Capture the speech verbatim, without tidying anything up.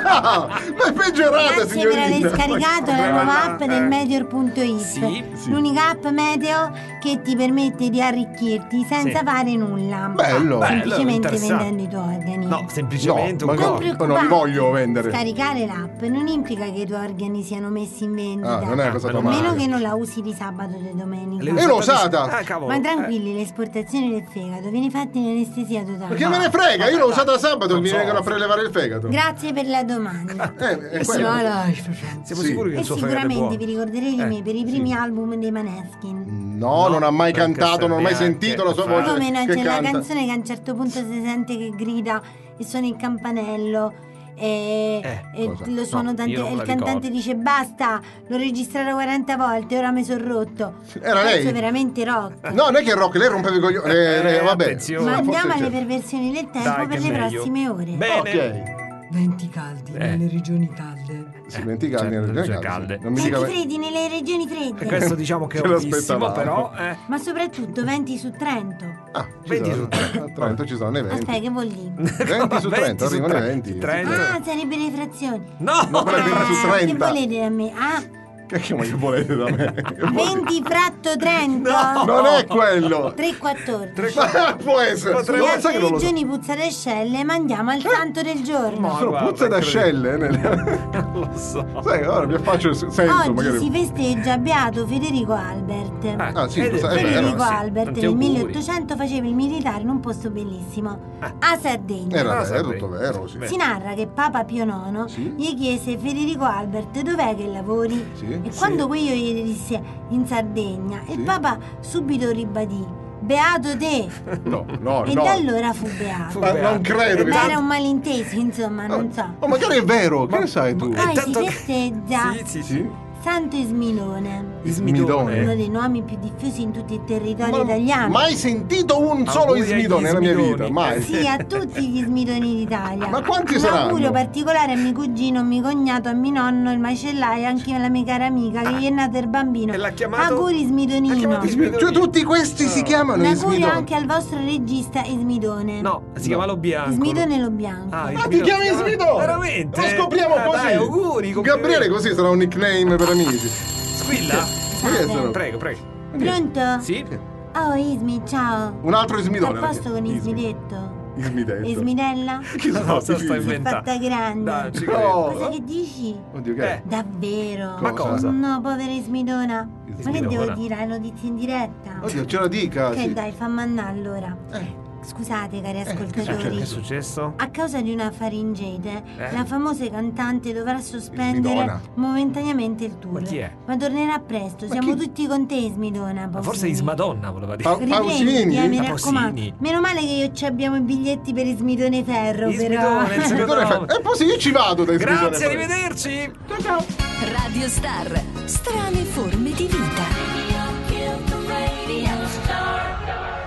Ma è peggiorata, Grazie per aver signorina. scaricato la nuova app del Medior punto it. Sì, sì. L'unica app meteo che ti permette di arricchirti senza Sì. fare nulla. Bello. Bello, Semplicemente interessante. vendendo i tuoi organi. No, semplicemente No, un ma Non no, corpo. ma non li voglio vendere. Scaricare l'app non implica che i tuoi organi siano messi in vendita. Ah, non è una cosa meno A male. meno che non la usi di sabato o di domenica. Le Io l'ho usate- usata. Ah, cavolo. Ma tranquilli, l'esportazione del fegato viene fatta in anestesia totale. Perché me ne frega? Io l'ho usata sabato e Non mi so. vengono a prelevare il fegato. Grazie per la domanda. Eh, è Eh, quello. No, no, Siamo Sì. sicuri che E il suo fegato è sicuramente buono? vi ricorderete di Eh, me per i primi sì. album dei Maneskin. No, non ha mai perché cantato, non ho mai serve sentito anche la sua fare- voce Come no, che c'è la canta. canzone che a un certo punto si sente che grida e suona il campanello e, Eh, e cosa? lo suono No, tante, io non e me il la cantante ricordo. dice basta, l'ho registrato quaranta volte, ora mi sono rotto. Era Pezzo lei? veramente rock. No, non è che è rock, lei rompeva i coglioni. Eh, eh, Eh, vabbè. attenzione. Ma Forse andiamo alle c'è. perversioni del tempo Dai, per che le meglio. prossime ore. Bene. Ok. Venti caldi Eh. nelle regioni calde. Sì, venti certo, caldi nelle le regioni calde. calde. Non mi Venti dica freddi nelle regioni E fredde. questo diciamo che è Ce altissimo, l'aspettavamo. però eh. Ma soprattutto venti su Trento. Ah, ci venti sono. su Trento. A Trento ci sono i Aspetta, venti. che vuol dire? venti su Trento, su arrivano i Tre- venti. Trento. Ah, sarebbe le frazioni. No, No, quella è venti su Ah, che trenta. volete da me? Ah, Che che ma che volete da me? Che volete? venti fratto Trento? No. Non è quello. tre quattordici. Ma può essere. Potrebbe- Le Ma sai che altre non lo so. regioni puzza d'ascelle, ma andiamo al santo del giorno. Ma Sono guarda, puzza da incredibile. ascelle. nel- Non lo so. Sai, ora mi affaccio sento Oggi magari. si festeggia Beato Federico Albert. Eh, Ah, sì, ed lo sai, è Federico vero, sì, Albert tanti nel auguri. milleottocento faceva il militare in un posto bellissimo, a Sardegna. Era Ah, vero, sapevo. tutto vero, sì. Beh. Si narra che Papa Pio nono Sì. gli chiese: Federico Albert, dov'è che lavori? Sì. E Sì. quando quello gli disse in Sardegna, Sì. il Papa subito ribadì: Beato te! No, no, E no. da allora fu beato. Ma non credo che Ma era un malinteso, insomma, non so. Oh, magari è vero, che ne sai tu? Eh, Poi si tanto che- festeggia Sì, sì, sì. Sì? Santo Ismidone, Ismidone. uno dei nomi più diffusi in tutto il territorio Ma italiano. mai sentito un solo Auguri agli ismidone nella mia ismidoni. vita, mai. Sì, a tutti gli smidoni d'Italia. Ma quanti Un saranno? augurio particolare a mio cugino, a mio cognato, a mio nonno, il macellaio, anche alla mia cara amica che gli è nato il bambino. E l'ha chiamato- Auguri l'ha Smidonino. chiamato Ismidonino. Cioè tutti questi si chiamano Un augurio ismidoni. anche al vostro regista Ismidone. No, si chiama Lo Bianco. Ismidone Lo Bianco. Ah, Ah, ti chiami Ismidone? Veramente? Lo scopriamo Ah, così. dai, auguri, complimenti. Gabriele così sarà un nickname per amici. Squilla? Scusate. Prego, prego. Pronto? Sì? Oh, Ismi, ciao. Un altro Tutto ismidone. a posto con Ismi. Ismidetto? Ismidetto. Ismidella? Chi No, sono? se lo sto Ismi? Si è inventando. fatta grande. Dai, ci No. credo. Cosa che dici? Oddio, che è? Eh. Davvero? Ma cosa? No, povera Ismidona. Ma che Ismidona. devo dire? Hai notizie in diretta? Oddio, ce la dica. Ok, sì. dai, fammi andare allora. Eh. Scusate, cari che ascoltatori. Che è successo? A causa di una faringite, Eh? la famosa cantante dovrà sospendere Ismidona. momentaneamente il tour. Ma chi è? Ma tornerà presto, Ma siamo chi? tutti con te, Ismidona. Ma forse Pausini. Ismadonna voleva dire. Pa- Riprenditi, Pausini? eh, mi Ah, raccomando. Pausini. Meno male che io ci abbiamo i biglietti per Ismidone Ferro, Ismidone, però. il Ismidone fa- E poi sì, io ci vado da Ismidone. Grazie, arrivederci. Ciao ciao. Radio Star, strane forme di vita. Radio, kill the radio star.